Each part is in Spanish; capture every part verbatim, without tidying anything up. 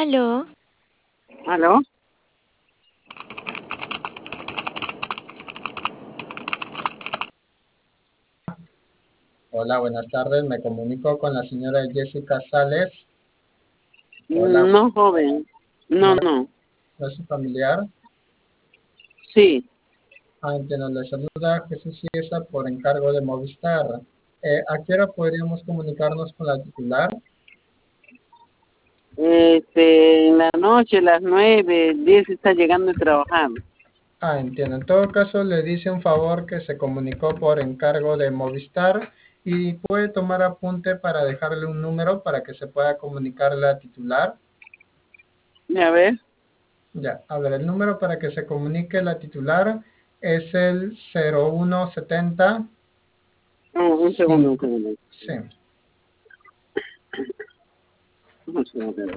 Aló. ¿Aló? Hola, buenas tardes. Me comunico con la señora Jessica Sales. Hola. No, joven. No, no. ¿No es su familiar? Sí. Ah, entiendo. Le saluda Jesús Ciesa por encargo de Movistar. Eh, ¿A qué hora podríamos comunicarnos con la titular? Este, en la noche, las nueve, diez está llegando a trabajar. Ah, entiendo. En todo caso, le dice un favor que se comunicó por encargo de Movistar y puede tomar apunte para dejarle un número para que se pueda comunicar la titular. A ver. Ya, a ver, el número para que se comunique la titular es el cero uno setenta. Oh, un segundo, un segundo. Sí. Un segundo.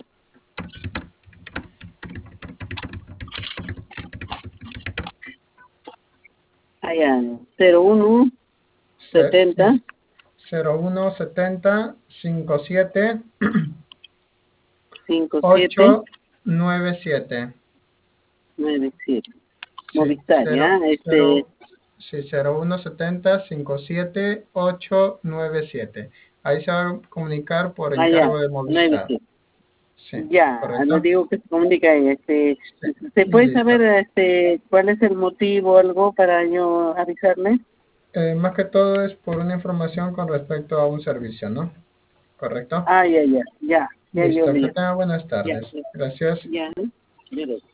Ah, ya. cero uno setenta. cero uno setenta cincuenta y siete cincuenta y siete ocho noventa y siete. noventa y siete. Sí, Movistar, ¿ya? Este. Sí, cero uno setenta cincuenta y siete ocho noventa y siete. Ahí se va a comunicar por Ah, encargo ya. de Movistar. Sí, ya, ¿correcto? no digo que se comunica ella. Este, Sí, ¿se puede listo. saber este, cuál es el motivo o algo para yo avisarle? Eh, más que todo es por una información con respecto a un servicio, ¿no? ¿Correcto? Ah, ya, ya, ya, ya yo Listo, que le. tenga buenas Ya, tardes. ya, Gracias. ya, ya.